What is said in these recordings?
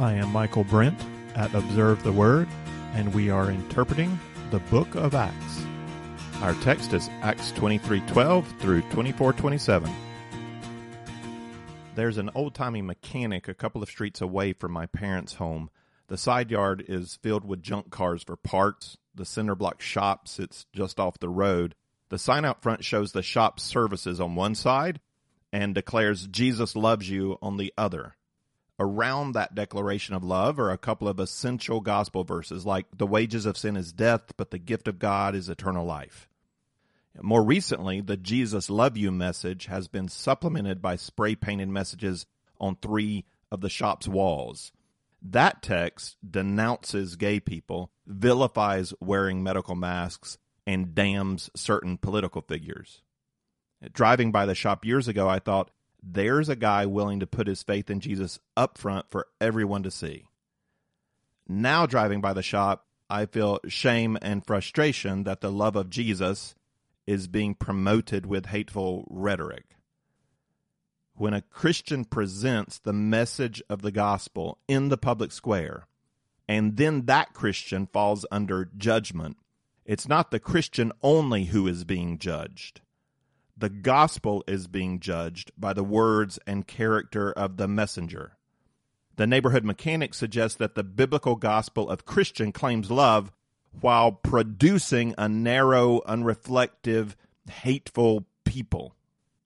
I am Michael Brent at Observe the Word, and we are interpreting the book of Acts. Our text is Acts 23:12 through 24:27. There's an old-timey mechanic a couple of streets away from my parents' home. The side yard is filled with junk cars for parts. The cinder block shop sits just off the road. The sign out front shows the shop's services on one side and declares Jesus loves you on the other. Around that declaration of love are a couple of essential gospel verses like the wages of sin is death, but the gift of God is eternal life. More recently, the Jesus love you message has been supplemented by spray-painted messages on 3 of the shop's walls. That text denounces gay people, vilifies wearing medical masks, and damns certain political figures. Driving by the shop years ago, I thought, there's a guy willing to put his faith in Jesus up front for everyone to see. Now driving by the shop, I feel shame and frustration that the love of Jesus is being promoted with hateful rhetoric. When a Christian presents the message of the gospel in the public square, and then that Christian falls under judgment, it's not the Christian only who is being judged. The gospel is being judged by the words and character of the messenger. The neighborhood mechanic suggests that the biblical gospel of Christian claims love while producing a narrow, unreflective, hateful people.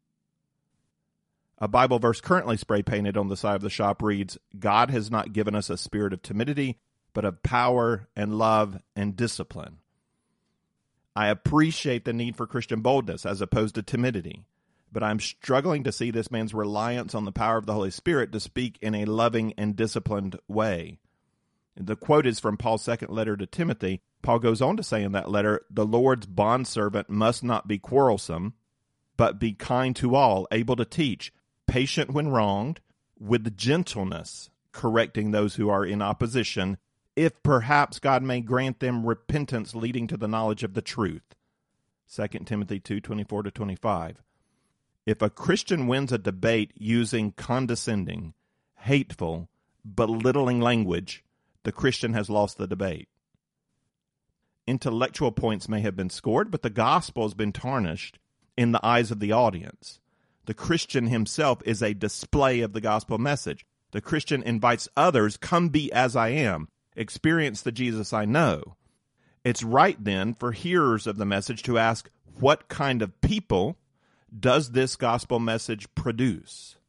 A Bible verse currently spray-painted on the side of the shop reads, God has not given us a spirit of timidity, but of power and love and discipline. I appreciate the need for Christian boldness as opposed to timidity, but I'm struggling to see this man's reliance on the power of the Holy Spirit to speak in a loving and disciplined way. The quote is from Paul's second letter to Timothy. Paul goes on to say in that letter, the Lord's bondservant must not be quarrelsome, but be kind to all, able to teach, patient when wronged, with gentleness, correcting those who are in opposition, if perhaps God may grant them repentance leading to the knowledge of the truth. 2 Timothy 2:24-25. If a Christian wins a debate using condescending, hateful, belittling language, the Christian has lost the debate. Intellectual points may have been scored, but the gospel has been tarnished in the eyes of the audience. The Christian himself is a display of the gospel message. The Christian invites others, come be as I am. Experience the Jesus I know. It's right then for hearers of the message to ask, what kind of people does this gospel message produce?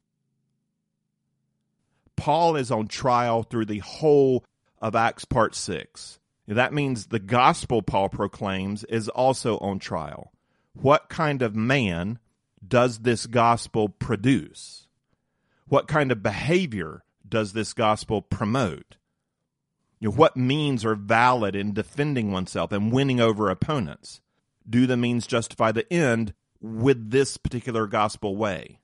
Paul is on trial through the whole of Acts part 6. That means the gospel Paul proclaims is also on trial. What kind of man does this gospel produce? What kind of behavior does this gospel promote? What means are valid in defending oneself and winning over opponents? Do the means justify the end with this particular gospel way?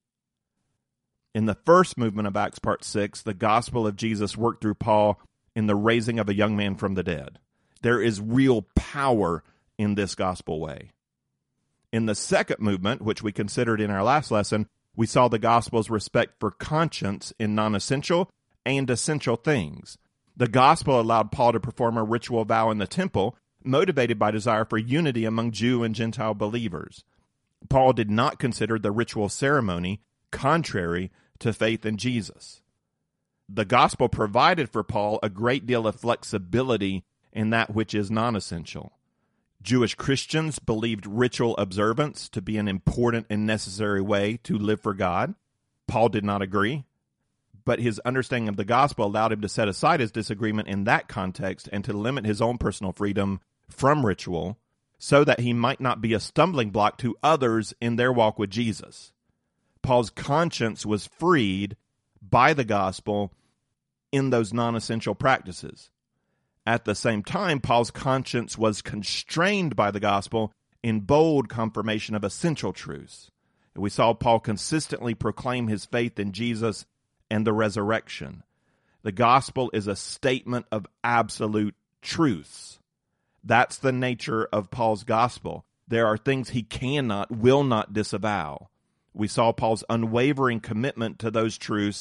In the first movement of Acts part 6, the gospel of Jesus worked through Paul in the raising of a young man from the dead. There is real power in this gospel way. In the second movement, which we considered in our last lesson, we saw the gospel's respect for conscience in non-essential and essential things. The gospel allowed Paul to perform a ritual vow in the temple, motivated by desire for unity among Jew and Gentile believers. Paul did not consider the ritual ceremony contrary to faith in Jesus. The gospel provided for Paul a great deal of flexibility in that which is non-essential. Jewish Christians believed ritual observance to be an important and necessary way to live for God. Paul did not agree, but his understanding of the gospel allowed him to set aside his disagreement in that context and to limit his own personal freedom from ritual so that he might not be a stumbling block to others in their walk with Jesus. Paul's conscience was freed by the gospel in those non-essential practices. At the same time, Paul's conscience was constrained by the gospel in bold confirmation of essential truths. We saw Paul consistently proclaim his faith in Jesus and the resurrection. The gospel is a statement of absolute truths. That's the nature of Paul's gospel. There are things he will not disavow. We saw Paul's unwavering commitment to those truths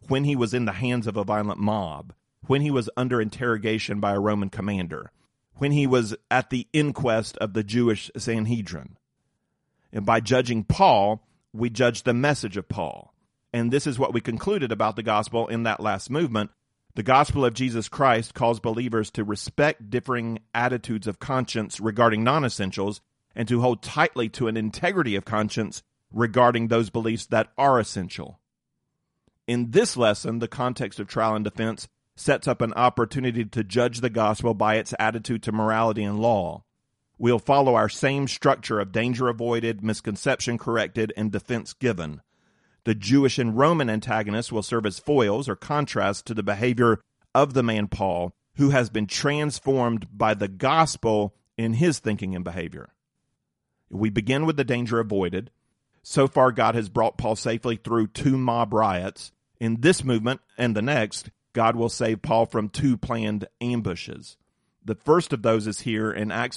when he was in the hands of a violent mob, when he was under interrogation by a Roman commander, when he was at the inquest of the Jewish Sanhedrin. And by judging Paul, we judge the message of Paul. And this is what we concluded about the gospel in that last movement. The gospel of Jesus Christ calls believers to respect differing attitudes of conscience regarding non-essentials and to hold tightly to an integrity of conscience regarding those beliefs that are essential. In this lesson, the context of trial and defense sets up an opportunity to judge the gospel by its attitude to morality and law. We'll follow our same structure of danger avoided, misconception corrected, and defense given. The Jewish and Roman antagonists will serve as foils or contrasts to the behavior of the man Paul, who has been transformed by the gospel in his thinking and behavior. We begin with the danger avoided. So far, God has brought Paul safely through 2 mob riots. In this movement and the next, God will save Paul from 2 planned ambushes. The first of those is here in Acts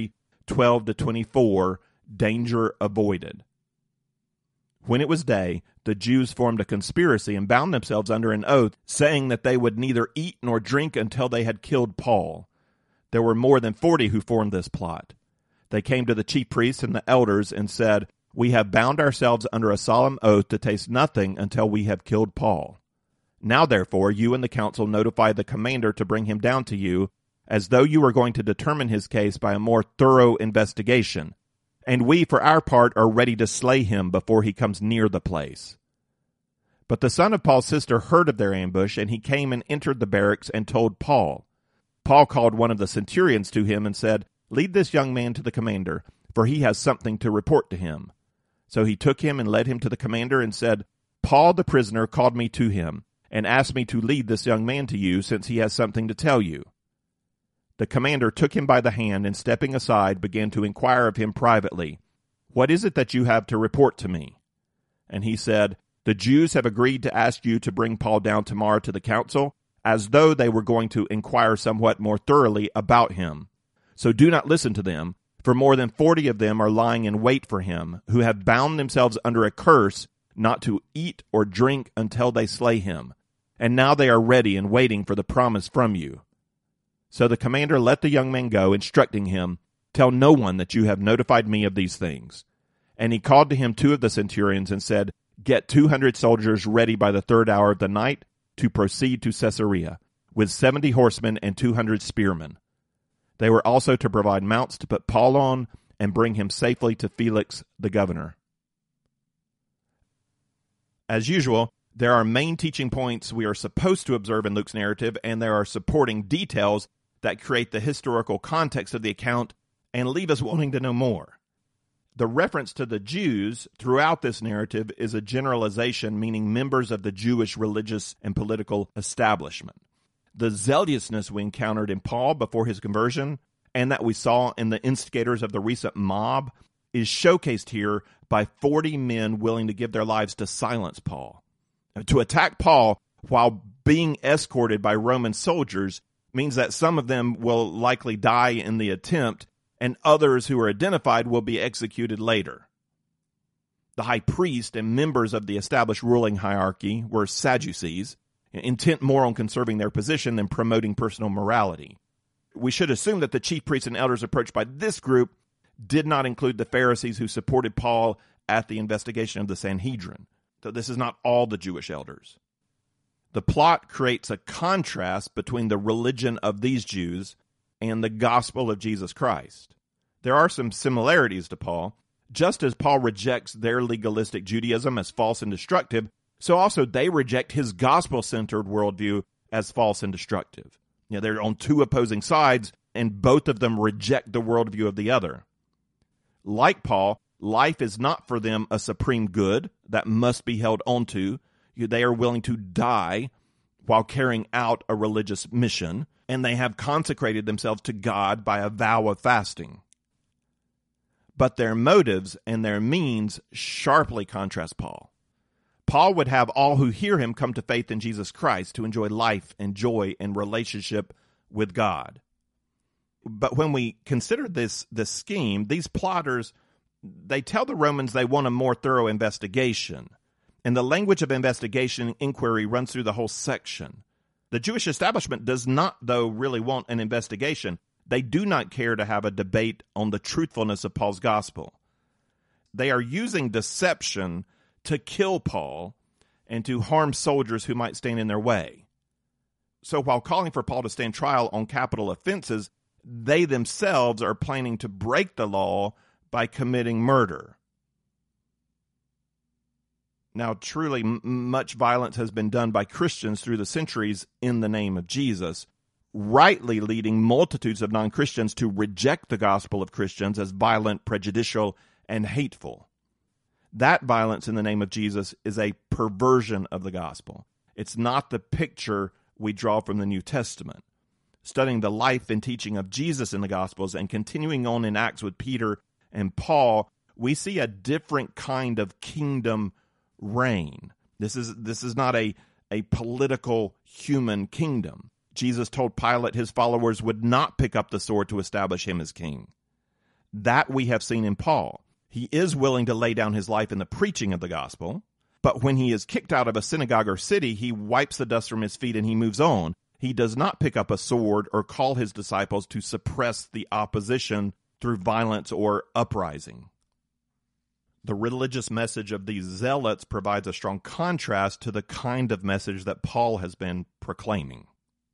23:12-24, danger avoided. When it was day, the Jews formed a conspiracy and bound themselves under an oath, saying that they would neither eat nor drink until they had killed Paul. There were more than 40 who formed this plot. They came to the chief priests and the elders and said, "We have bound ourselves under a solemn oath to taste nothing until we have killed Paul. Now, therefore, you and the council notify the commander to bring him down to you, as though you were going to determine his case by a more thorough investigation. And we, for our part, are ready to slay him before he comes near the place." But the son of Paul's sister heard of their ambush, and he came and entered the barracks and told Paul. Paul called one of the centurions to him and said, "Lead this young man to the commander, for he has something to report to him." So he took him and led him to the commander and said, "Paul the prisoner called me to him and asked me to lead this young man to you, since he has something to tell you." The commander took him by the hand and, stepping aside, began to inquire of him privately, "What is it that you have to report to me?" And he said, "The Jews have agreed to ask you to bring Paul down tomorrow to the council, as though they were going to inquire somewhat more thoroughly about him. So do not listen to them, for more than 40 of them are lying in wait for him, who have bound themselves under a curse not to eat or drink until they slay him. And now they are ready and waiting for the promise from you." So the commander let the young man go, instructing him, "Tell no one that you have notified me of these things." And he called to him 2 of the centurions and said, "Get 200 soldiers ready by the 3rd hour of the night to proceed to Caesarea, with 70 horsemen and 200 spearmen." They were also to provide mounts to put Paul on and bring him safely to Felix the governor. As usual, there are main teaching points we are supposed to observe in Luke's narrative, and there are supporting details that create the historical context of the account and leave us wanting to know more. The reference to the Jews throughout this narrative is a generalization, meaning members of the Jewish religious and political establishment. The zealousness we encountered in Paul before his conversion, and that we saw in the instigators of the recent mob, is showcased here by 40 men willing to give their lives to silence Paul. To attack Paul while being escorted by Roman soldiers means that some of them will likely die in the attempt, and others who are identified will be executed later. The high priest and members of the established ruling hierarchy were Sadducees, intent more on conserving their position than promoting personal morality. We should assume that the chief priests and elders approached by this group did not include the Pharisees who supported Paul at the investigation of the Sanhedrin. So this is not all the Jewish elders. The plot creates a contrast between the religion of these Jews and the gospel of Jesus Christ. There are some similarities to Paul. Just as Paul rejects their legalistic Judaism as false and destructive, so also they reject his gospel-centered worldview as false and destructive. They're on 2 opposing sides, and both of them reject the worldview of the other. Like Paul, life is not for them a supreme good that must be held onto. They are willing to die while carrying out a religious mission, and they have consecrated themselves to God by a vow of fasting. But their motives and their means sharply contrast Paul. Paul would have all who hear him come to faith in Jesus Christ to enjoy life and joy and relationship with God. But when we consider this scheme, these plotters, they tell the Romans they want a more thorough investigation. And the language of investigation and inquiry runs through the whole section. The Jewish establishment does not, though, really want an investigation. They do not care to have a debate on the truthfulness of Paul's gospel. They are using deception to kill Paul and to harm soldiers who might stand in their way. So while calling for Paul to stand trial on capital offenses, they themselves are planning to break the law by committing murder. Now, truly, much violence has been done by Christians through the centuries in the name of Jesus, rightly leading multitudes of non-Christians to reject the gospel of Christians as violent, prejudicial, and hateful. That violence in the name of Jesus is a perversion of the gospel. It's not the picture we draw from the New Testament. Studying the life and teaching of Jesus in the Gospels and continuing on in Acts with Peter and Paul, we see a different kind of kingdom reign. This is not a political human kingdom. Jesus told Pilate his followers would not pick up the sword to establish him as king. That we have seen in Paul. He is willing to lay down his life in the preaching of the gospel, but when he is kicked out of a synagogue or city, he wipes the dust from his feet and he moves on. He does not pick up a sword or call his disciples to suppress the opposition through violence or uprising. The religious message of these zealots provides a strong contrast to the kind of message that Paul has been proclaiming.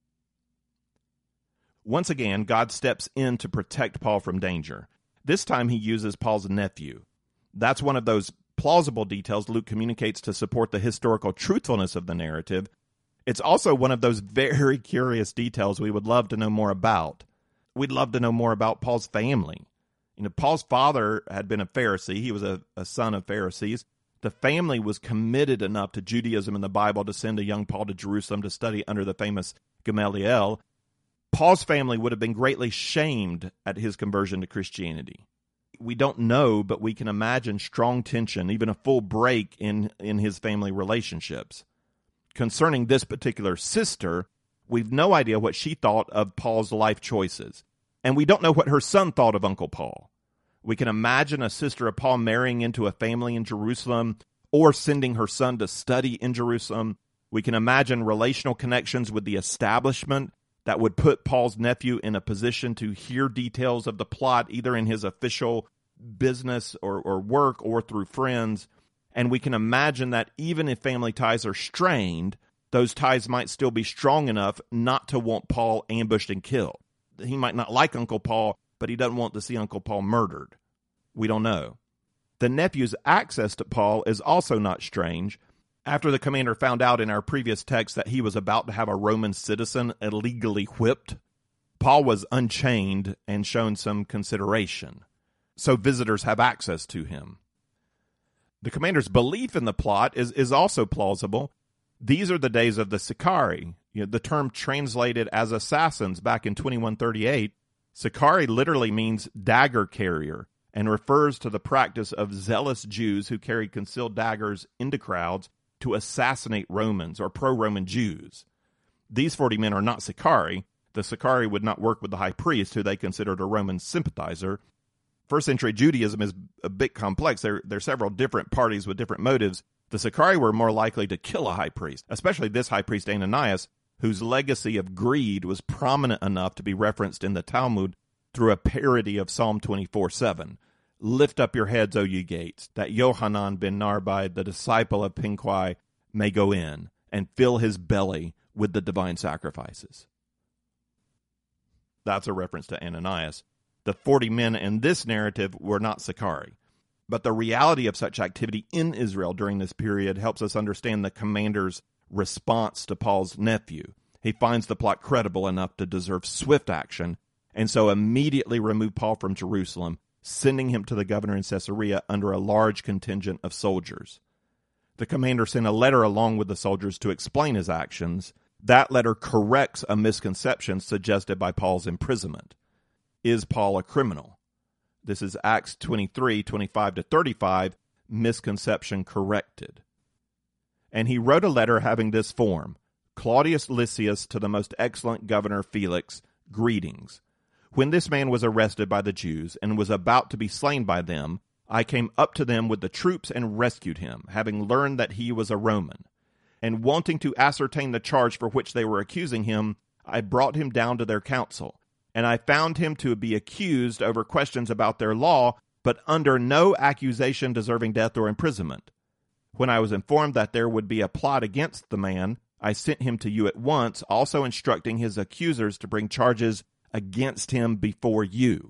Once again, God steps in to protect Paul from danger. This time he uses Paul's nephew. That's one of those plausible details Luke communicates to support the historical truthfulness of the narrative. It's also one of those very curious details we would love to know more about. We'd love to know more about Paul's family. Paul's father had been a Pharisee. He was a son of Pharisees. The family was committed enough to Judaism and the Bible to send a young Paul to Jerusalem to study under the famous Gamaliel. Paul's family would have been greatly shamed at his conversion to Christianity. We don't know, but we can imagine strong tension, even a full break in his family relationships. Concerning this particular sister, we've no idea what she thought of Paul's life choices. And we don't know what her son thought of Uncle Paul. We can imagine a sister of Paul marrying into a family in Jerusalem or sending her son to study in Jerusalem. We can imagine relational connections with the establishment that would put Paul's nephew in a position to hear details of the plot, either in his official business or work or through friends. And we can imagine that even if family ties are strained, those ties might still be strong enough not to want Paul ambushed and killed. He might not like Uncle Paul, but he doesn't want to see Uncle Paul murdered. We don't know. The nephew's access to Paul is also not strange. After the commander found out in our previous text that he was about to have a Roman citizen illegally whipped, Paul was unchained and shown some consideration. So visitors have access to him. The commander's belief in the plot is also plausible. These are the days of the Sicarii. The term translated as assassins back in 2138, Sicarii literally means dagger carrier and refers to the practice of zealous Jews who carried concealed daggers into crowds to assassinate Romans or pro-Roman Jews. These 40 men are not Sicarii. The Sicarii would not work with the high priest, who they considered a Roman sympathizer. First century Judaism is a bit complex. There are several different parties with different motives. The Sicarii were more likely to kill a high priest, especially this high priest Ananias, whose legacy of greed was prominent enough to be referenced in the Talmud through a parody of Psalm 24:7. Lift up your heads, O ye gates, that Yohanan ben Narbai, the disciple of Pinchai, may go in and fill his belly with the divine sacrifices. That's a reference to Ananias. The 40 men in this narrative were not Sicarii. But the reality of such activity in Israel during this period helps us understand the commander's response to Paul's nephew. He finds the plot credible enough to deserve swift action, and so immediately removed Paul from Jerusalem, sending him to the governor in Caesarea under a large contingent of soldiers. The commander sent a letter along with the soldiers to explain his actions. That letter corrects a misconception suggested by Paul's imprisonment. Is Paul a criminal? This is Acts 23:25-35, misconception corrected. And he wrote a letter having this form: Claudius Lysias to the most excellent governor Felix, greetings. When this man was arrested by the Jews and was about to be slain by them, I came up to them with the troops and rescued him, having learned that he was a Roman. And wanting to ascertain the charge for which they were accusing him, I brought him down to their council. And I found him to be accused over questions about their law, but under no accusation deserving death or imprisonment. When I was informed that there would be a plot against the man, I sent him to you at once, also instructing his accusers to bring charges against him before you.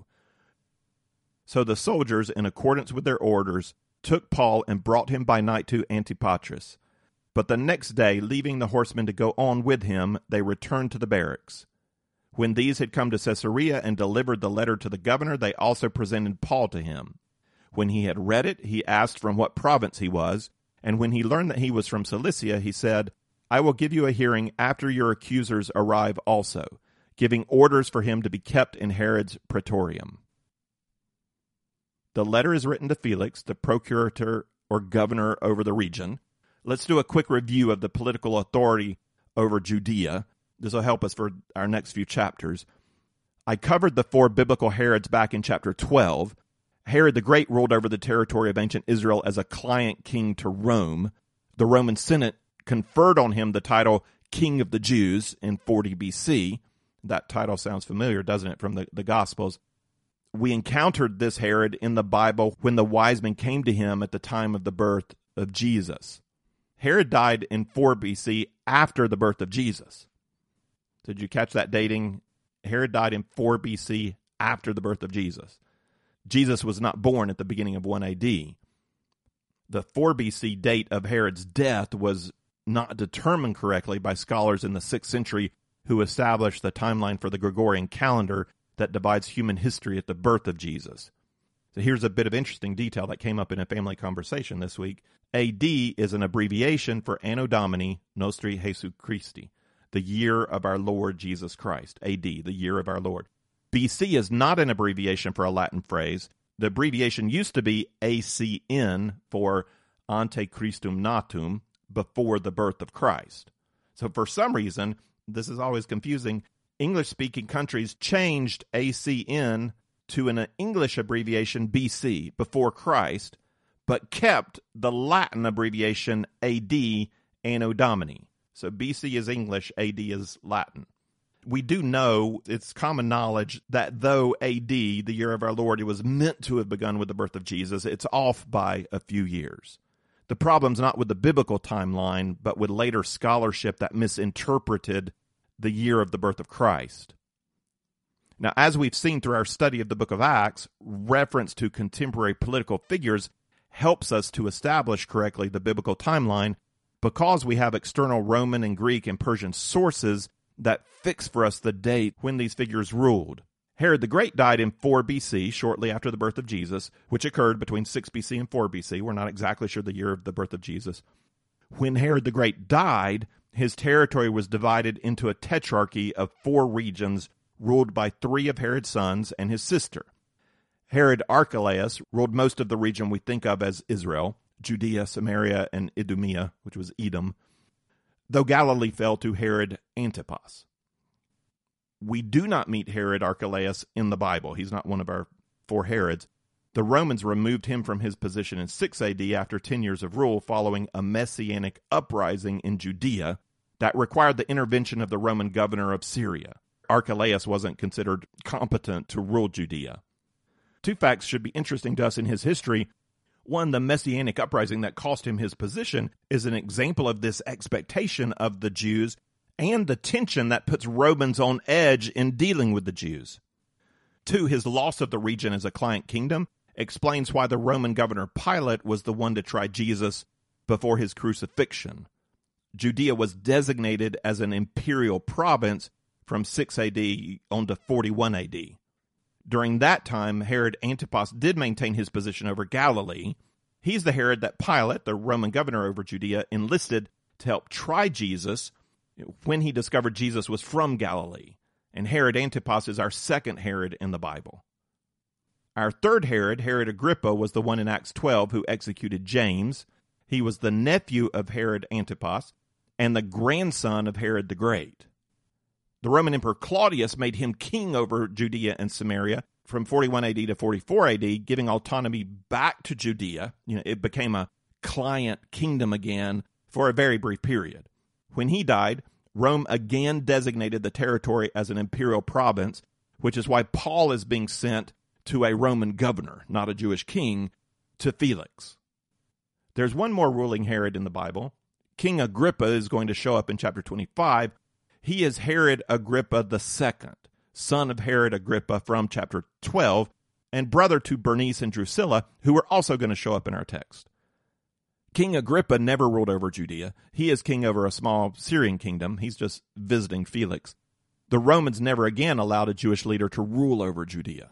So the soldiers, in accordance with their orders, took Paul and brought him by night to Antipatris. But the next day, leaving the horsemen to go on with him, they returned to the barracks. When these had come to Caesarea and delivered the letter to the governor, they also presented Paul to him. When he had read it, he asked from what province he was, and when he learned that he was from Cilicia, he said, I will give you a hearing after your accusers arrive also, giving orders for him to be kept in Herod's praetorium. The letter is written to Felix, the procurator or governor over the region. Let's do a quick review of the political authority over Judea. This will help us for our next few chapters. I covered the 4 biblical Herods back in chapter 12. Herod the Great ruled over the territory of ancient Israel as a client king to Rome. The Roman Senate conferred on him the title King of the Jews in 40 BC. That title sounds familiar, doesn't it, from the Gospels? We encountered this Herod in the Bible when the wise men came to him at the time of the birth of Jesus. Herod died in 4 BC after the birth of Jesus. Did you catch that dating? Herod died in 4 BC after the birth of Jesus. Jesus was not born at the beginning of 1 AD. The 4 BC date of Herod's death was not determined correctly by scholars in the 6th century who established the timeline for the Gregorian calendar that divides human history at the birth of Jesus. So here's a bit of interesting detail that came up in a family conversation this week. AD is an abbreviation for Anno Domini Nostri Jesu Christi, the year of our Lord Jesus Christ. AD, the year of our Lord. BC is not an abbreviation for a Latin phrase. The abbreviation used to be ACN for Ante Christum Natum, before the birth of Christ. So for some reason, this is always confusing, English-speaking countries changed ACN to an English abbreviation BC, before Christ, but kept the Latin abbreviation AD, Anno Domini. So BC is English, AD is Latin. We do know, it's common knowledge, that though AD, the year of our Lord, it was meant to have begun with the birth of Jesus, it's off by a few years. The problem's not with the biblical timeline, but with later scholarship that misinterpreted the year of the birth of Christ. Now, as we've seen through our study of the book of Acts, reference to contemporary political figures helps us to establish correctly the biblical timeline because we have external Roman and Greek and Persian sources that fix for us the date when these figures ruled. Herod the Great died in 4 BC, shortly after the birth of Jesus, which occurred between 6 BC and 4 BC. We're not exactly sure the year of the birth of Jesus. When Herod the Great died, his territory was divided into a tetrarchy of 4 regions ruled by 3 of Herod's sons and his sister. Herod Archelaus ruled most of the region we think of as Israel, Judea, Samaria, and Idumea, which was Edom, though Galilee fell to Herod Antipas. We do not meet Herod Archelaus in the Bible. He's not one of our 4 Herods. The Romans removed him from his position in 6 AD after 10 years of rule following a messianic uprising in Judea that required the intervention of the Roman governor of Syria. Archelaus wasn't considered competent to rule Judea. 2 facts should be interesting to us in his history. One, the messianic uprising that cost him his position is an example of this expectation of the Jews and the tension that puts Romans on edge in dealing with the Jews. 2, his loss of the region as a client kingdom explains why the Roman governor Pilate was the one to try Jesus before his crucifixion. Judea was designated as an imperial province from 6 AD on to 41 AD. During that time, Herod Antipas did maintain his position over Galilee. He's the Herod that Pilate, the Roman governor over Judea, enlisted to help try Jesus when he discovered Jesus was from Galilee. And Herod Antipas is our second Herod in the Bible. Our third Herod, Herod Agrippa, was the one in Acts 12 who executed James. He was the nephew of Herod Antipas and the grandson of Herod the Great. The Roman Emperor Claudius made him king over Judea and Samaria from 41 AD to 44 AD, giving autonomy back to Judea. It became a client kingdom again for a very brief period. When he died, Rome again designated the territory as an imperial province, which is why Paul is being sent to a Roman governor, not a Jewish king, to Felix. There's one more ruling Herod in the Bible. King Agrippa is going to show up in chapter 25. He is Herod Agrippa II, son of Herod Agrippa from chapter 12, and brother to Bernice and Drusilla, who are also going to show up in our text. King Agrippa never ruled over Judea. He is king over a small Syrian kingdom. He's just visiting Felix. The Romans never again allowed a Jewish leader to rule over Judea.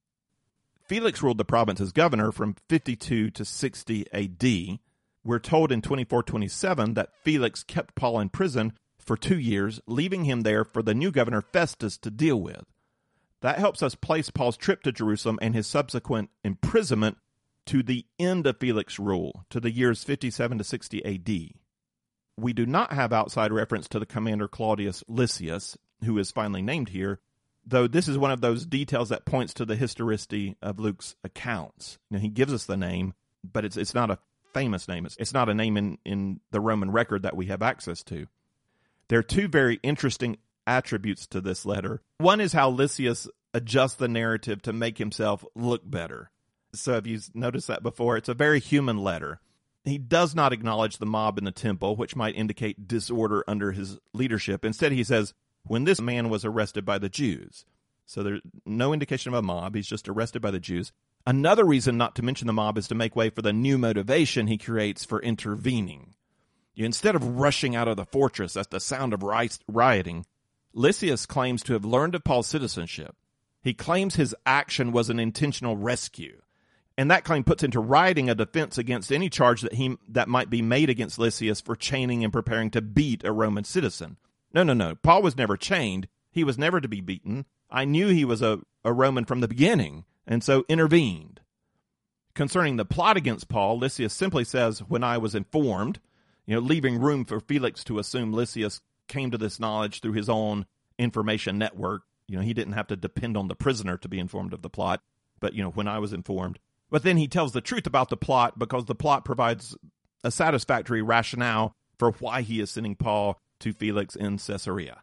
Felix ruled the province as governor from 52 to 60 AD. We're told in 24:27 that Felix kept Paul in prison for 2 years, leaving him there for the new governor Festus to deal with. That helps us place Paul's trip to Jerusalem and his subsequent imprisonment to the end of Felix's rule, to the years 57 to 60 AD. We do not have outside reference to the commander Claudius Lysias, who is finally named here, though this is one of those details that points to the historicity of Luke's accounts. He gives us the name, but it's not a famous name. It's not a name in the Roman record that we have access to. There are two very interesting attributes to this letter. One is how Lysias adjusts the narrative to make himself look better. So if you've noticed that before, it's a very human letter. He does not acknowledge the mob in the temple, which might indicate disorder under his leadership. Instead, he says, when this man was arrested by the Jews. So there's no indication of a mob. He's just arrested by the Jews. Another reason not to mention the mob is to make way for the new motivation he creates for intervening. Instead of rushing out of the fortress at the sound of rioting, Lysias claims to have learned of Paul's citizenship. He claims his action was an intentional rescue. And that claim puts into writing a defense against any charge that might be made against Lysias for chaining and preparing to beat a Roman citizen. No. Paul was never chained. He was never to be beaten. I knew he was a Roman from the beginning, and so intervened. Concerning the plot against Paul, Lysias simply says, when I was informed, leaving room for Felix to assume Lysias came to this knowledge through his own information network. He didn't have to depend on the prisoner to be informed of the plot, but, when I was informed. But then he tells the truth about the plot because the plot provides a satisfactory rationale for why he is sending Paul to Felix in Caesarea.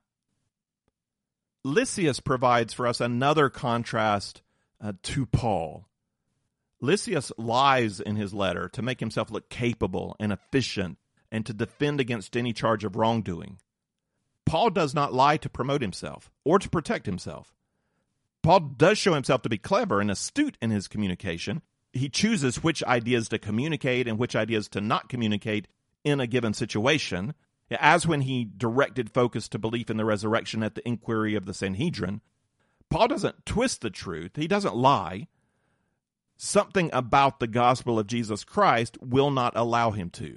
Lysias provides for us another contrast to Paul. Lysias lies in his letter to make himself look capable and efficient and to defend against any charge of wrongdoing. Paul does not lie to promote himself or to protect himself. Paul does show himself to be clever and astute in his communication. He chooses which ideas to communicate and which ideas to not communicate in a given situation, as when he directed focus to belief in the resurrection at the inquiry of the Sanhedrin. Paul doesn't twist the truth. He doesn't lie. Something about the gospel of Jesus Christ will not allow him to.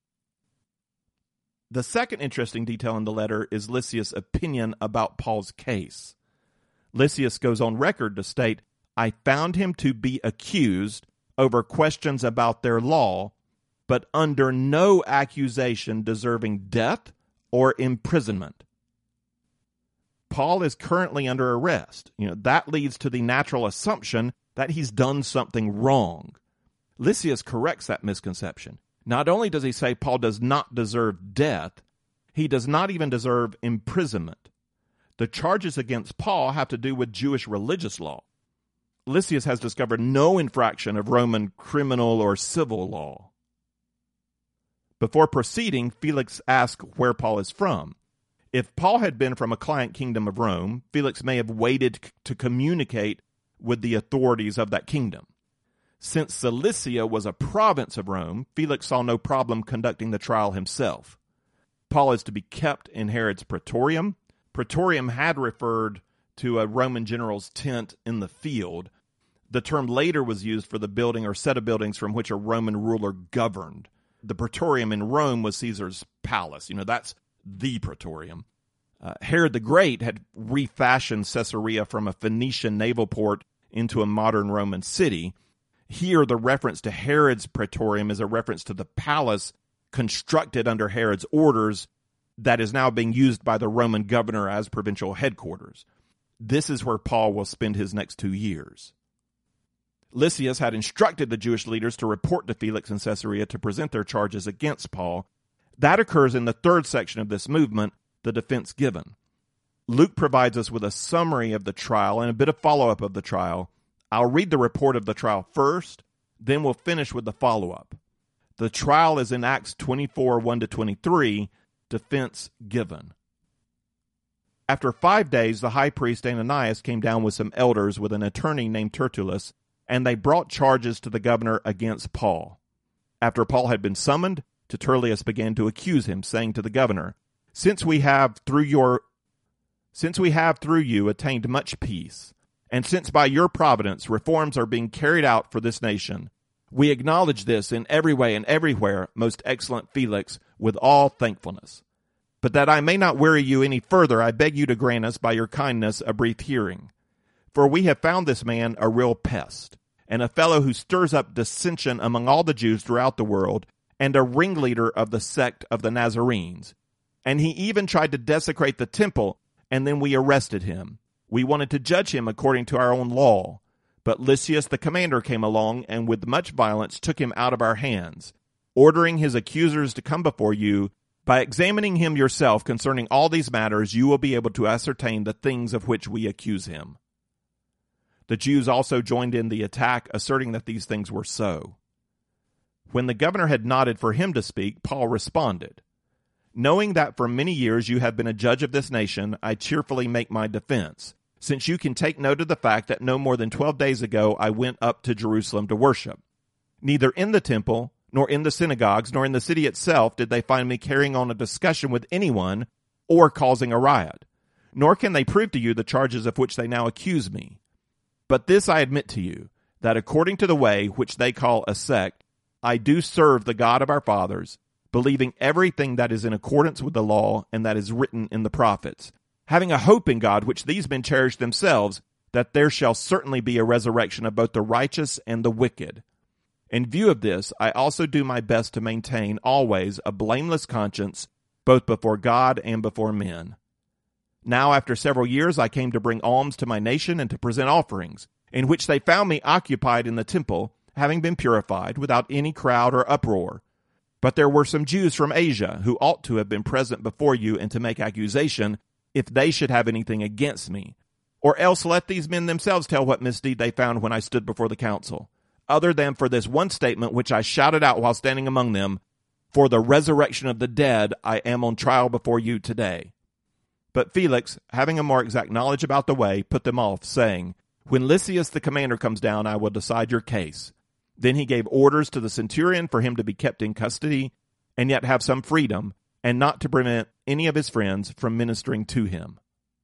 The second interesting detail in the letter is Lysias' opinion about Paul's case. Lysias goes on record to state, I found him to be accused over questions about their law, but under no accusation deserving death or imprisonment. Paul is currently under arrest. That leads to the natural assumption that he's done something wrong. Lysias corrects that misconception. Not only does he say Paul does not deserve death, he does not even deserve imprisonment. The charges against Paul have to do with Jewish religious law. Lysias has discovered no infraction of Roman criminal or civil law. Before proceeding, Felix asks where Paul is from. If Paul had been from a client kingdom of Rome, Felix may have waited to communicate with the authorities of that kingdom. Since Cilicia was a province of Rome, Felix saw no problem conducting the trial himself. Paul is to be kept in Herod's praetorium. Praetorium had referred to a Roman general's tent in the field. The term later was used for the building or set of buildings from which a Roman ruler governed. The praetorium in Rome was Caesar's palace. That's the praetorium. Herod the Great had refashioned Caesarea from a Phoenician naval port into a modern Roman city. Here, the reference to Herod's praetorium is a reference to the palace constructed under Herod's orders that is now being used by the Roman governor as provincial headquarters. This is where Paul will spend his next 2 years. Lysias had instructed the Jewish leaders to report to Felix in Caesarea to present their charges against Paul. That occurs in the third section of this movement, the defense given. Luke provides us with a summary of the trial and a bit of follow-up of the trial. I'll read the report of the trial first, then we'll finish with the follow-up. The trial is in Acts 24, 1-23, defense given. After 5 days, the high priest Ananias came down with some elders with an attorney named Tertullus, and they brought charges to the governor against Paul. After Paul had been summoned, Tertullus began to accuse him, saying to the governor, Since we have through you attained much peace, and since by your providence reforms are being carried out for this nation, we acknowledge this in every way and everywhere, most excellent Felix, with all thankfulness. But that I may not weary you any further, I beg you to grant us by your kindness a brief hearing. For we have found this man a real pest, and a fellow who stirs up dissension among all the Jews throughout the world, and a ringleader of the sect of the Nazarenes. And he even tried to desecrate the temple, and then we arrested him. We wanted to judge him according to our own law. But Lysias the commander came along, and with much violence took him out of our hands, ordering his accusers to come before you. By examining him yourself concerning all these matters, you will be able to ascertain the things of which we accuse him. The Jews also joined in the attack, asserting that these things were so. When the governor had nodded for him to speak, Paul responded, Knowing that for many years you have been a judge of this nation, I cheerfully make my defense, since you can take note of the fact that no more than 12 days ago I went up to Jerusalem to worship. Neither in the temple, nor in the synagogues, nor in the city itself did they find me carrying on a discussion with anyone or causing a riot. Nor can they prove to you the charges of which they now accuse me. But this I admit to you, that according to the way which they call a sect, I do serve the God of our fathers, believing everything that is in accordance with the law and that is written in the prophets, having a hope in God which these men cherish themselves, that there shall certainly be a resurrection of both the righteous and the wicked. In view of this, I also do my best to maintain always a blameless conscience, both before God and before men. Now, after several years, I came to bring alms to my nation and to present offerings, in which they found me occupied in the temple, having been purified, without any crowd or uproar. But there were some Jews from Asia who ought to have been present before you and to make accusation, if they should have anything against me. Or else let these men themselves tell what misdeed they found when I stood before the council, other than for this one statement which I shouted out while standing among them, For the resurrection of the dead I am on trial before you today. But Felix, having a more exact knowledge about the way, put them off, saying, When Lysias the commander comes down, I will decide your case. Then he gave orders to the centurion for him to be kept in custody, and yet have some freedom, and not to prevent any of his friends from ministering to him.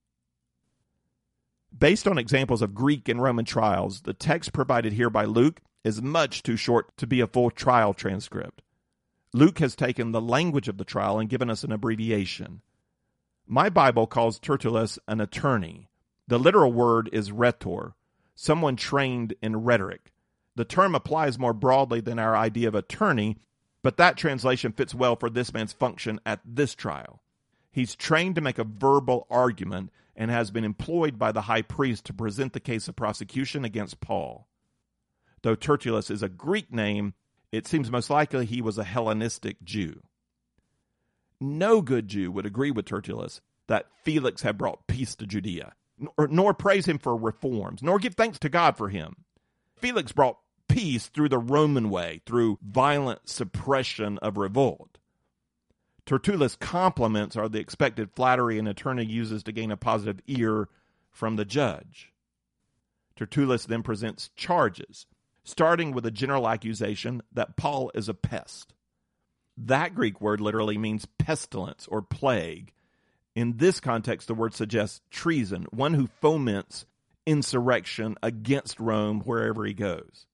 Based on examples of Greek and Roman trials, the text provided here by Luke is much too short to be a full trial transcript. Luke has taken the language of the trial and given us an abbreviation. My Bible calls Tertullus an attorney. The literal word is rhetor, someone trained in rhetoric. The term applies more broadly than our idea of attorney, but that translation fits well for this man's function at this trial. He's trained to make a verbal argument and has been employed by the high priest to present the case of prosecution against Paul. Though Tertullus is a Greek name, it seems most likely he was a Hellenistic Jew. No good Jew would agree with Tertullus that Felix had brought peace to Judea, nor praise him for reforms, nor give thanks to God for him. Felix brought peace through the Roman way, through violent suppression of revolt. Tertullus' compliments are the expected flattery an attorney uses to gain a positive ear from the judge. Tertullus then presents charges, starting with a general accusation that Paul is a pest. That Greek word literally means pestilence or plague. In this context, the word suggests treason, one who foments insurrection against Rome wherever he goes.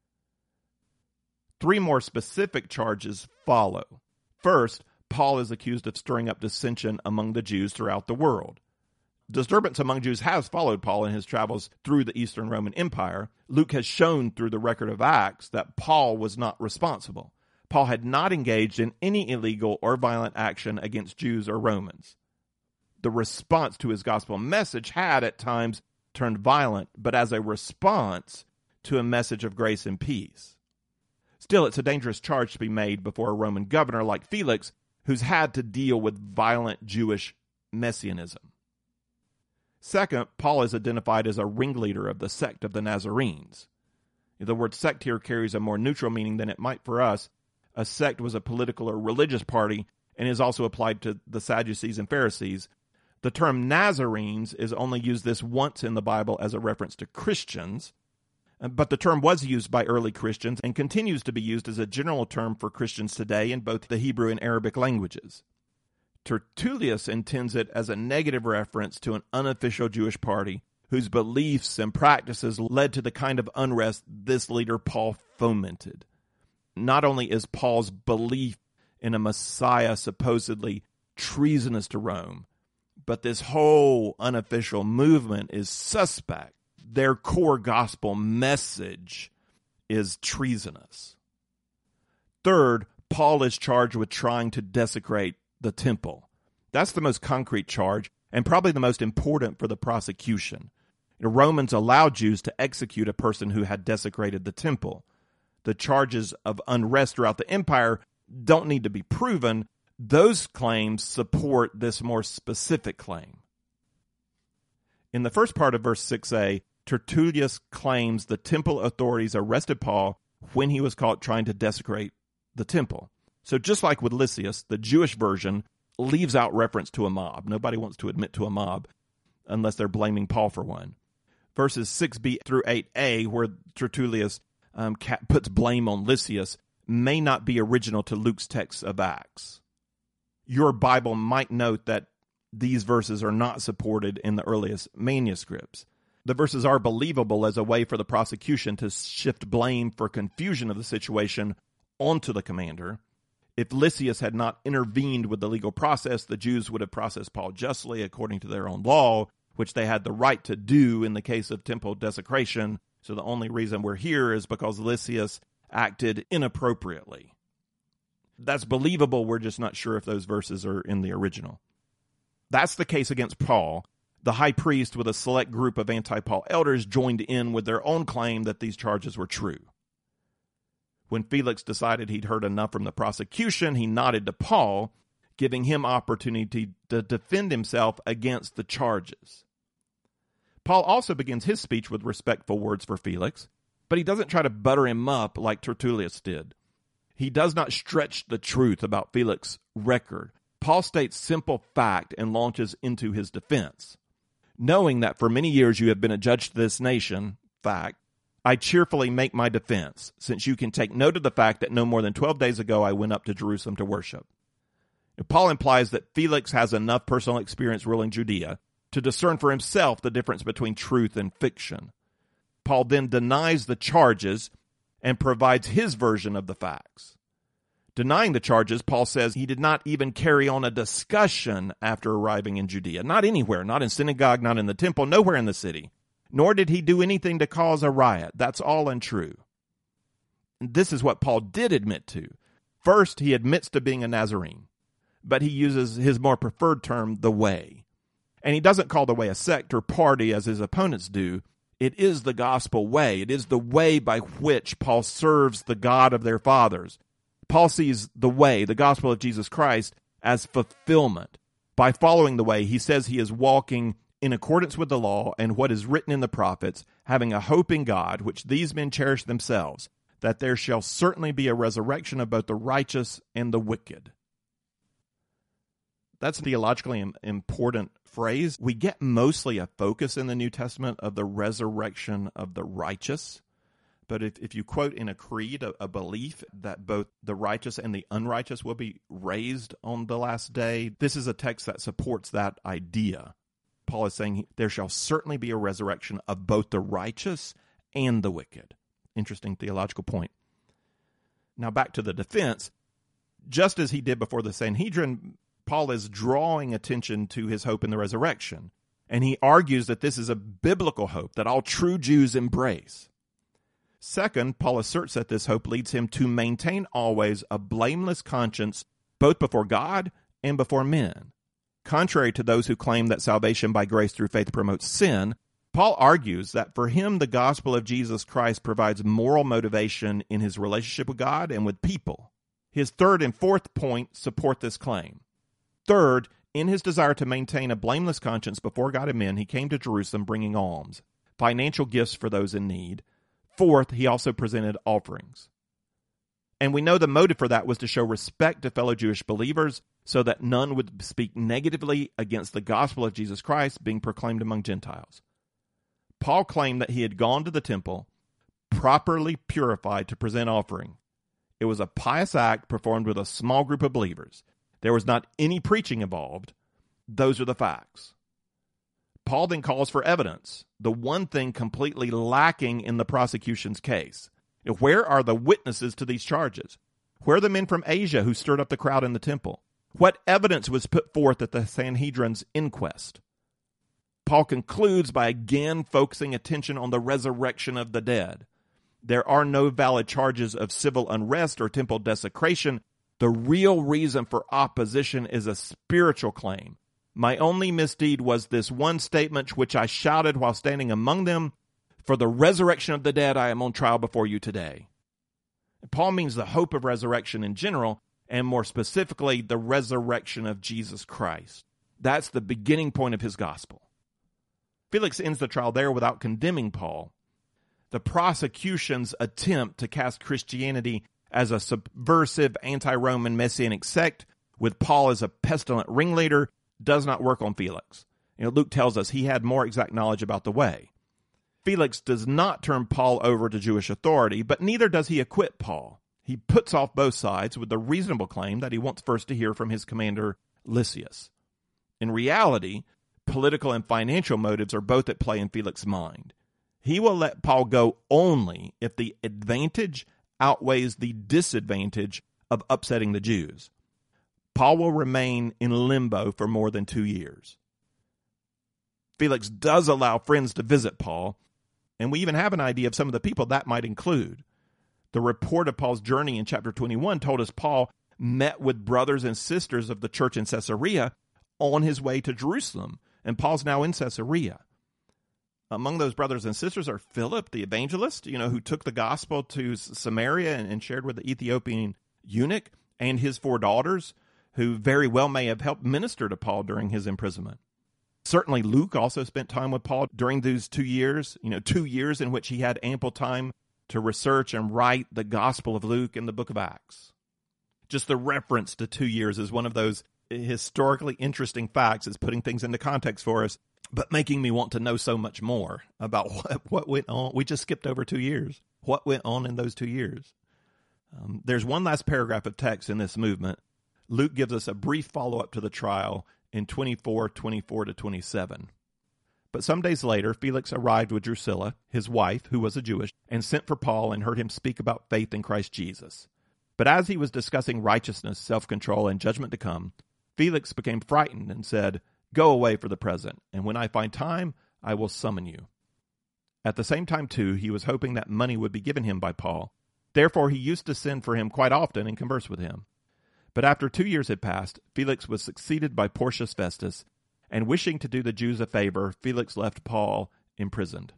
3 more specific charges follow. First, Paul is accused of stirring up dissension among the Jews throughout the world. Disturbance among Jews has followed Paul in his travels through the Eastern Roman Empire. Luke has shown through the record of Acts that Paul was not responsible. Paul had not engaged in any illegal or violent action against Jews or Romans. the response to his gospel message had at times turned violent, but as a response to a message of grace and peace. Still, it's a dangerous charge to be made before a Roman governor like Felix, who's had to deal with violent Jewish messianism. Second, Paul is identified as a ringleader of the sect of the Nazarenes. The word sect here carries a more neutral meaning than it might for us. A sect was a political or religious party and is also applied to the Sadducees and Pharisees. The term Nazarenes is only used this once in the Bible as a reference to Christians, but the term was used by early Christians and continues to be used as a general term for Christians today in both the Hebrew and Arabic languages. Tertullius intends it as a negative reference to an unofficial Jewish party whose beliefs and practices led to the kind of unrest this leader Paul fomented. Not only is Paul's belief in a Messiah supposedly treasonous to Rome, but this whole unofficial movement is suspect. Their core gospel message is treasonous. Third, Paul is charged with trying to desecrate the temple. That's the most concrete charge and probably the most important for the prosecution. The Romans allowed Jews to execute a person who had desecrated the temple. The charges of unrest throughout the empire don't need to be proven. Those claims support this more specific claim. In the first part of verse 6a, Tertullius claims the temple authorities arrested Paul when he was caught trying to desecrate the temple. So just like with Lysias, the Jewish version leaves out reference to a mob. Nobody wants to admit to a mob unless they're blaming Paul for one. Verses 6b through 8a, where Tertullius puts blame on Lysias, may not be original to Luke's text of Acts. Your Bible might note that these verses are not supported in the earliest manuscripts. The verses are believable as a way for the prosecution to shift blame for confusion of the situation onto the commander. If Lysias had not intervened with the legal process, the Jews would have processed Paul justly according to their own law, which they had the right to do in the case of temple desecration. So the only reason we're here is because Lysias acted inappropriately. That's believable. We're just not sure if those verses are in the original. That's the case against Paul. The high priest with a select group of anti-Paul elders joined in with their own claim that these charges were true. When Felix decided he'd heard enough from the prosecution, he nodded to Paul, giving him opportunity to defend himself against the charges. Paul also begins his speech with respectful words for Felix, but he doesn't try to butter him up like Tertullius did. He does not stretch the truth about Felix's record. Paul states simple fact and launches into his defense. Knowing that for many years you have been a judge to this nation, fact, I cheerfully make my defense, since you can take note of the fact that no more than 12 days ago I went up to Jerusalem to worship. Paul implies that Felix has enough personal experience ruling Judea to discern for himself the difference between truth and fiction. Paul then denies the charges and provides his version of the facts. Denying the charges, Paul says he did not even carry on a discussion after arriving in Judea. Not anywhere, not in synagogue, not in the temple, nowhere in the city. Nor did he do anything to cause a riot. That's all untrue. This is what Paul did admit to. First, he admits to being a Nazarene, but he uses his more preferred term, the way. And he doesn't call the way a sect or party as his opponents do. It is the gospel way. It is the way by which Paul serves the God of their fathers. Paul sees the way, the gospel of Jesus Christ, as fulfillment. By following the way, he says he is walking in accordance with the law and what is written in the prophets, having a hope in God, which these men cherish themselves, that there shall certainly be a resurrection of both the righteous and the wicked. That's a theologically important phrase. We get mostly a focus in the New Testament of the resurrection of the righteous. But if you quote in a creed a belief that both the righteous and the unrighteous will be raised on the last day, this is a text that supports that idea. Paul is saying there shall certainly be a resurrection of both the righteous and the wicked. Interesting theological point. Now back to the defense. Just as he did before the Sanhedrin, Paul is drawing attention to his hope in the resurrection. And he argues that this is a biblical hope that all true Jews embrace. Second, Paul asserts that this hope leads him to maintain always a blameless conscience both before God and before men. Contrary to those who claim that salvation by grace through faith promotes sin, Paul argues that for him, the gospel of Jesus Christ provides moral motivation in his relationship with God and with people. His third and fourth point support this claim. Third, in his desire to maintain a blameless conscience before God and men, he came to Jerusalem bringing alms, financial gifts for those in need. Fourth, he also presented offerings. And we know the motive for that was to show respect to fellow Jewish believers so that none would speak negatively against the gospel of Jesus Christ being proclaimed among Gentiles. Paul claimed that he had gone to the temple, properly purified to present offering. It was a pious act performed with a small group of believers. There was not any preaching involved. Those are the facts. Paul then calls for evidence, the one thing completely lacking in the prosecution's case. Where are the witnesses to these charges? Where are the men from Asia who stirred up the crowd in the temple? What evidence was put forth at the Sanhedrin's inquest? Paul concludes by again focusing attention on the resurrection of the dead. There are no valid charges of civil unrest or temple desecration. The real reason for opposition is a spiritual claim. My only misdeed was this one statement which I shouted while standing among them, for the resurrection of the dead I am on trial before you today. Paul means the hope of resurrection in general, and more specifically, the resurrection of Jesus Christ. That's the beginning point of his gospel. Felix ends the trial there without condemning Paul. The prosecution's attempt to cast Christianity as a subversive anti-Roman messianic sect with Paul as a pestilent ringleader does not work on Felix. Luke tells us he had more exact knowledge about the way. Felix does not turn Paul over to Jewish authority, but neither does he acquit Paul. He puts off both sides with the reasonable claim that he wants first to hear from his commander, Lysias. In reality, political and financial motives are both at play in Felix's mind. He will let Paul go only if the advantage outweighs the disadvantage of upsetting the Jews. Paul will remain in limbo for more than 2 years. Felix does allow friends to visit Paul, and we even have an idea of some of the people that might include. The report of Paul's journey in chapter 21 told us Paul met with brothers and sisters of the church in Caesarea on his way to Jerusalem, and Paul's now in Caesarea. Among those brothers and sisters are Philip, the evangelist, who took the gospel to Samaria and shared with the Ethiopian eunuch, and his 4 daughters, who very well may have helped minister to Paul during his imprisonment. Certainly Luke also spent time with Paul during those 2 years, 2 years in which he had ample time to research and write the Gospel of Luke and the book of Acts. Just the reference to 2 years is one of those historically interesting facts. It's putting things into context for us, but making me want to know so much more about what went on. We just skipped over 2 years. What went on in those 2 years? There's one last paragraph of text in this movement. Luke gives us a brief follow-up to the trial in 24 to 27. But some days later, Felix arrived with Drusilla, his wife, who was a Jewish, and sent for Paul and heard him speak about faith in Christ Jesus. But as he was discussing righteousness, self-control, and judgment to come, Felix became frightened and said, "Go away for the present, and when I find time, I will summon you." At the same time, too, he was hoping that money would be given him by Paul. Therefore, he used to send for him quite often and converse with him. But after 2 years had passed, Felix was succeeded by Porcius Festus, and wishing to do the Jews a favor, Felix left Paul imprisoned.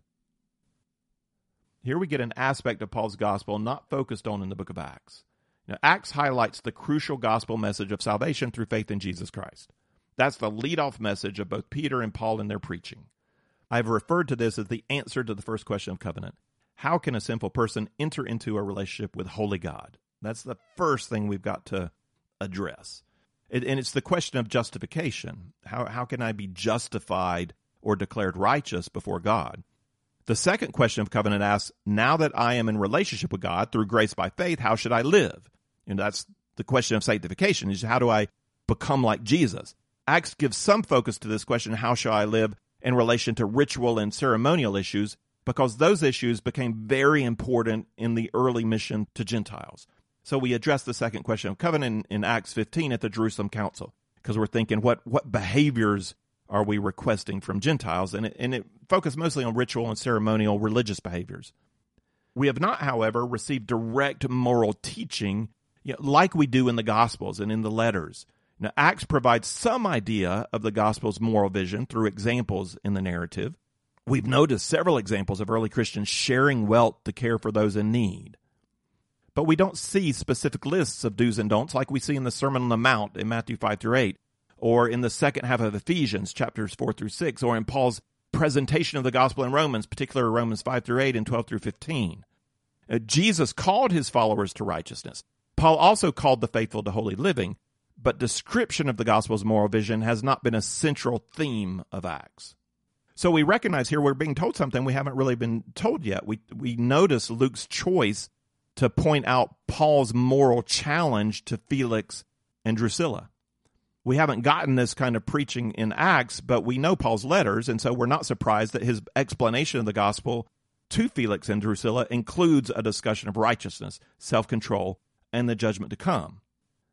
Here we get an aspect of Paul's gospel not focused on in the book of Acts. Now, Acts highlights the crucial gospel message of salvation through faith in Jesus Christ. That's the lead-off message of both Peter and Paul in their preaching. I've referred to this as the answer to the first question of covenant. How can a sinful person enter into a relationship with holy God? That's the first thing we've got to address. And it's the question of justification. How can I be justified or declared righteous before God? The second question of covenant asks, now that I am in relationship with God through grace by faith, how should I live? And that's the question of sanctification, is how do I become like Jesus? Acts gives some focus to this question, how shall I live, in relation to ritual and ceremonial issues, because those issues became very important in the early mission to Gentiles. So we address the second question of covenant in Acts 15 at the Jerusalem Council, because we're thinking, what behaviors are we requesting from Gentiles? And it focused mostly on ritual and ceremonial religious behaviors. We have not, however, received direct moral teaching like we do in the Gospels and in the letters. Now, Acts provides some idea of the gospel's moral vision through examples in the narrative. We've noticed several examples of early Christians sharing wealth to care for those in need. But we don't see specific lists of do's and don'ts like we see in the Sermon on the Mount in Matthew 5 through 8, or in the second half of Ephesians, chapters 4 through 6, or in Paul's presentation of the gospel in Romans, particularly Romans 5 through 8 and 12 through 15. Jesus called his followers to righteousness. Paul also called the faithful to holy living, but description of the gospel's moral vision has not been a central theme of Acts. So we recognize here we're being told something we haven't really been told yet. We notice Luke's choice to point out Paul's moral challenge to Felix and Drusilla. We haven't gotten this kind of preaching in Acts, but we know Paul's letters, and so we're not surprised that his explanation of the gospel to Felix and Drusilla includes a discussion of righteousness, self-control, and the judgment to come.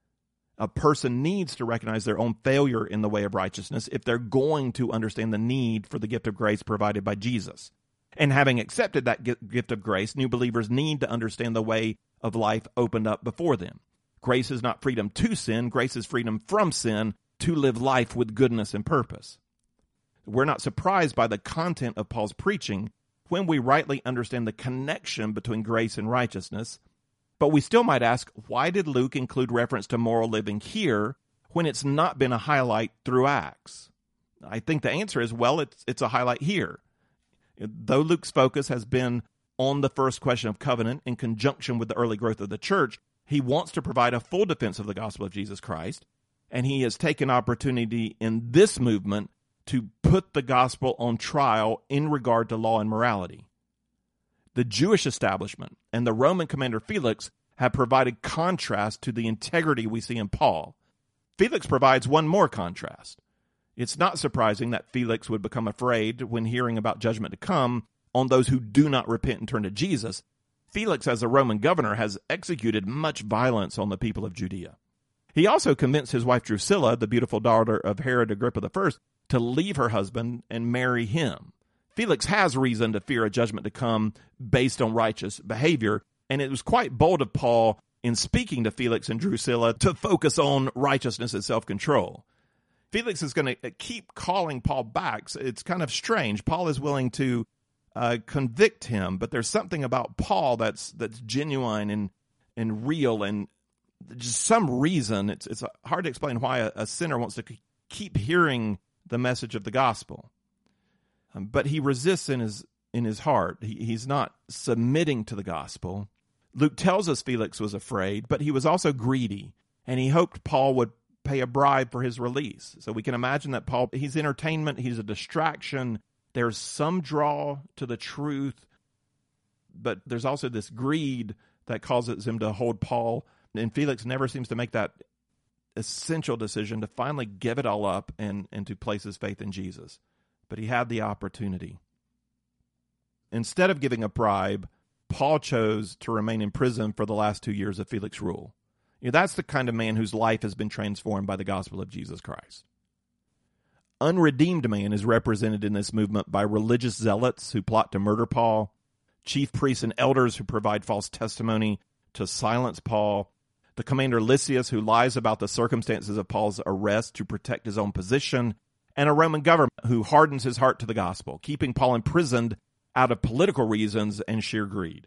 A person needs to recognize their own failure in the way of righteousness if they're going to understand the need for the gift of grace provided by Jesus. And having accepted that gift of grace, new believers need to understand the way of life opened up before them. Grace is not freedom to sin. Grace is freedom from sin to live life with goodness and purpose. We're not surprised by the content of Paul's preaching when we rightly understand the connection between grace and righteousness. But we still might ask, why did Luke include reference to moral living here when it's not been a highlight through Acts? I think the answer is, well, it's a highlight here. Though Luke's focus has been on the first question of covenant in conjunction with the early growth of the church, he wants to provide a full defense of the gospel of Jesus Christ, and he has taken opportunity in this movement to put the gospel on trial in regard to law and morality. The Jewish establishment and the Roman commander Felix have provided contrast to the integrity we see in Paul. Felix provides one more contrast. It's not surprising that Felix would become afraid when hearing about judgment to come on those who do not repent and turn to Jesus. Felix, as a Roman governor, has executed much violence on the people of Judea. He also convinced his wife Drusilla, the beautiful daughter of Herod Agrippa I, to leave her husband and marry him. Felix has reason to fear a judgment to come based on righteous behavior, and it was quite bold of Paul in speaking to Felix and Drusilla to focus on righteousness and self-control. Felix is going to keep calling Paul back. So it's kind of strange. Paul is willing to convict him, but there's something about Paul that's genuine and real, and just some reason it's hard to explain why a sinner wants to keep hearing the message of the gospel. But he resists in his heart. He's not submitting to the gospel. Luke tells us Felix was afraid, but he was also greedy, and he hoped Paul would pay a bribe for his release. So we can imagine that Paul, he's entertainment, he's a distraction. There's some draw to the truth, but there's also this greed that causes him to hold Paul. And Felix never seems to make that essential decision to finally give it all up and to place his faith in Jesus. But he had the opportunity. Instead of giving a bribe, Paul chose to remain in prison for the last 2 years of Felix's rule. That's the kind of man whose life has been transformed by the gospel of Jesus Christ. Unredeemed man is represented in this movement by religious zealots who plot to murder Paul, chief priests and elders who provide false testimony to silence Paul, the commander Lysias who lies about the circumstances of Paul's arrest to protect his own position, and a Roman government who hardens his heart to the gospel, keeping Paul imprisoned out of political reasons and sheer greed.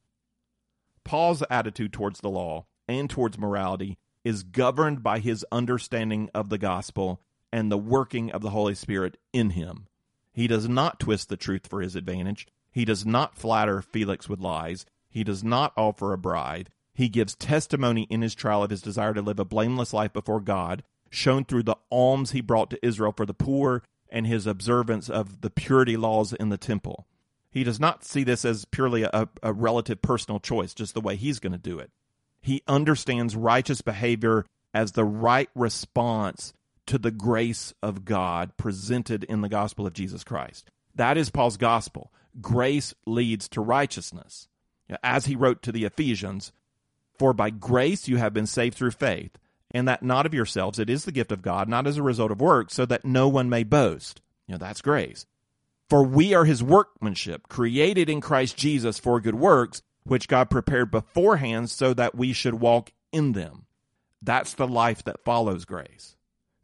Paul's attitude towards the law and towards morality is governed by his understanding of the gospel and the working of the Holy Spirit in him. He does not twist the truth for his advantage. He does not flatter Felix with lies. He does not offer a bribe. He gives testimony in his trial of his desire to live a blameless life before God, shown through the alms he brought to Israel for the poor and his observance of the purity laws in the temple. He does not see this as purely a relative personal choice, just the way he's going to do it. He understands righteous behavior as the right response to the grace of God presented in the gospel of Jesus Christ. That is Paul's gospel. Grace leads to righteousness. As he wrote to the Ephesians, "For by grace you have been saved through faith, and that not of yourselves, it is the gift of God, not as a result of works, so that no one may boast." That's grace. "For we are his workmanship, created in Christ Jesus for good works, which God prepared beforehand so that we should walk in them." That's the life that follows grace.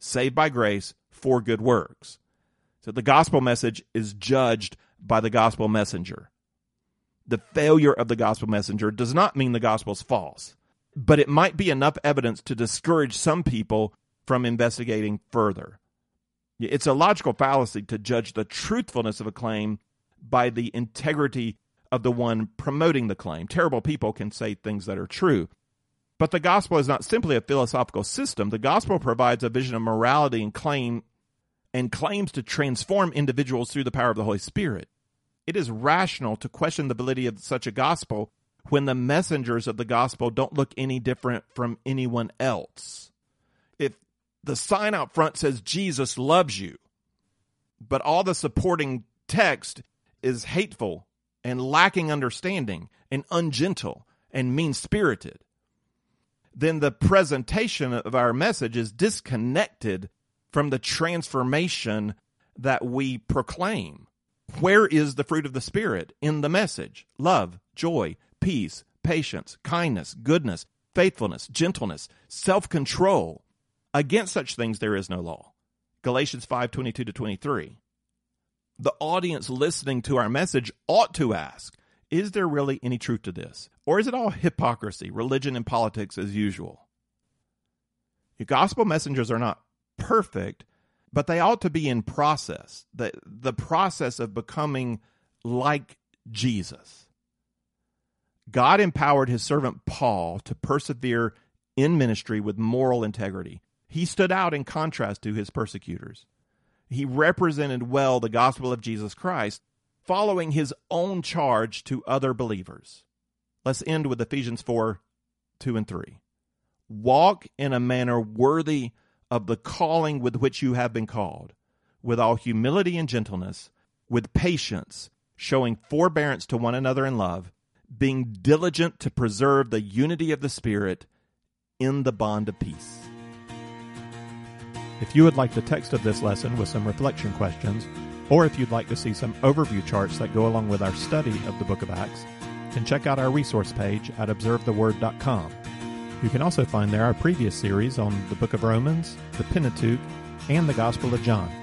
saved by grace for good works. So the gospel message is judged by the gospel messenger. The failure of the gospel messenger does not mean the gospel is false, but it might be enough evidence to discourage some people from investigating further. It's a logical fallacy to judge the truthfulness of a claim by the integrity of the one promoting the claim. Terrible people can say things that are true. But the gospel is not simply a philosophical system. The gospel provides a vision of morality and claims to transform individuals through the power of the Holy Spirit. It is rational to question the validity of such a gospel when the messengers of the gospel don't look any different from anyone else. If the sign out front says Jesus loves you, but all the supporting text is hateful and lacking understanding and ungentle and mean-spirited, then the presentation of our message is disconnected from the transformation that we proclaim. Where is the fruit of the Spirit in the message? Love, joy, peace, patience, kindness, goodness, faithfulness, gentleness, self-control. Against such things there is no law. Galatians 5:22-23. The audience listening to our message ought to ask, is there really any truth to this? Or is it all hypocrisy, religion, and politics as usual? Your gospel messengers are not perfect, but they ought to be in process, the process of becoming like Jesus. God empowered his servant Paul to persevere in ministry with moral integrity. He stood out in contrast to his persecutors. He represented well the gospel of Jesus Christ, following his own charge to other believers. Let's end with Ephesians 4:2-3. Walk in a manner worthy of the calling with which you have been called, with all humility and gentleness, with patience, showing forbearance to one another in love, being diligent to preserve the unity of the Spirit in the bond of peace. If you would like the text of this lesson with some reflection questions, or if you'd like to see some overview charts that go along with our study of the book of Acts, then check out our resource page at observetheword.com. You can also find there our previous series on the book of Romans, the Pentateuch, and the Gospel of John.